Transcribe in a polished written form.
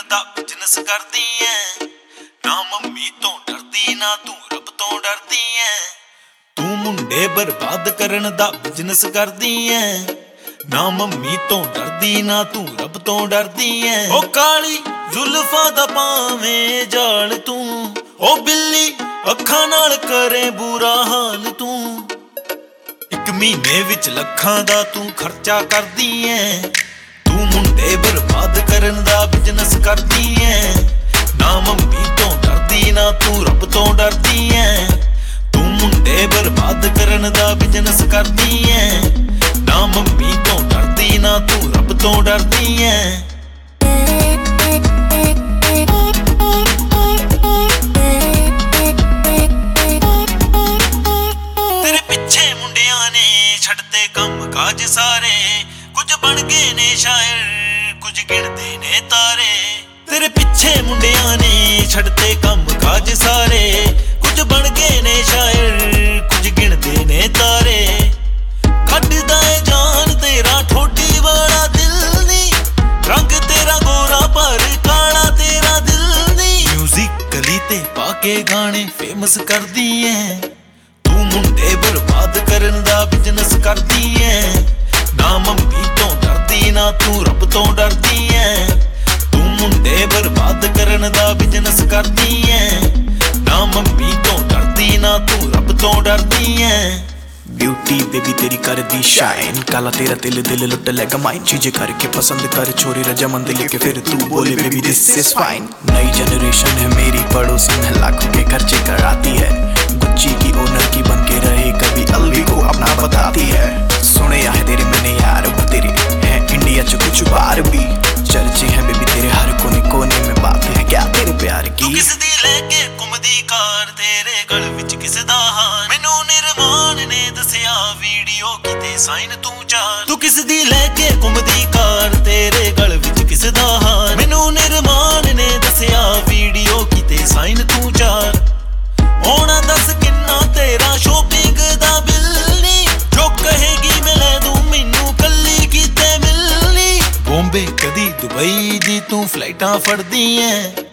दा बिजनेस करदी ऐ। ना मम्मी तो डरदी ना तू रब तो डरदी ऐ। तू मुंडे बर्बाद करन दा बिजनेस करदी ऐ। ना मम्मी तो डरदी ना तू रब तो डरदी ऐ। ओ काली जुल्फा दा पावें जाल तू, ओ बिल्ली अखां नाल करे बुरा हाल तू। एक महीने विच लखां दा तू खर्चा करदी ऐ। तू मुंडे बर्बाद करन दा बिजनेस करदी ऐ। ना मम्मी तो डरदी ना तू रब तो डरदी ऐ। तू मुंडे बर्बाद करन दा बिजनेस करदी ऐ। ना मम्मी तो डरदी ना तू रब तो डरदी ऐ। तेरे पिछे मुंडियां ने छड़ते कम काज सारे, कुछ बन गए ने शायर कुछ गिनते ने तारे। तेरे पिछे मुंडियां ने छड़ते कम काज सारे, कुछ बन गए ने शायर कुछ गिनते ने तारे। कड्डदा है जान तेरा ठोडी वाला दिल नी, रंग तेरा गोरा पर काला तेरा दिल नी। म्यूजिक गली ते पाके गाने फेमस करदी ऐ। तू मुंडे बर्बाद करन दा बिजनेस करदी ऐ। ना मम्मी तो डरदी ना तू रब तो डरदी ऐ। तू मुंडे बर्बाद करन दा बिजनेस करदी ऐ। ना मम्मी तो डरदी ना तू रब तो डरदी ऐ। ब्यूटी बेबी तेरी कर दी शाइन, काला तेरा दिल दिल लुट लेगा माइन। चीजें करके पसंद कर छोरी रजामंद लेके फिर तू बोले बेबी दिस इज फाइन। नई जनरेशन है मेरी पड़ोसी में लाखों के खर्चे कराती है। गुच्ची की ओनर की बन के रहे कभी अलवी को अपना बताती है। सुने है तेरे मैंने यार वो तेरे है इंडिया च कुछ बार भी चर्चे हैं बेबी तेरे हर कोने कोने में। बात है क्या तेरे प्यार की। तू किस दी लेके घुमदी कार, तेरे गल विच किस दा हार। मैनू निर्माण ने दसिया वीडियो किते साइन तू चार। तू किस दी लेके घुमदी कार, तेरे गल विच किस दा हार। मैनू निर्माण ने दसिया वीडियो किते साइन तू चार। होना दस किन्ना तेरा शॉपिंग दा बिल नी, जो कहेगी मैं ले दूं मैनू कल्ली किते मिलनी। बॉम्बे कदी दुबई दी तू फ्लाइटां फड़दी ऐ।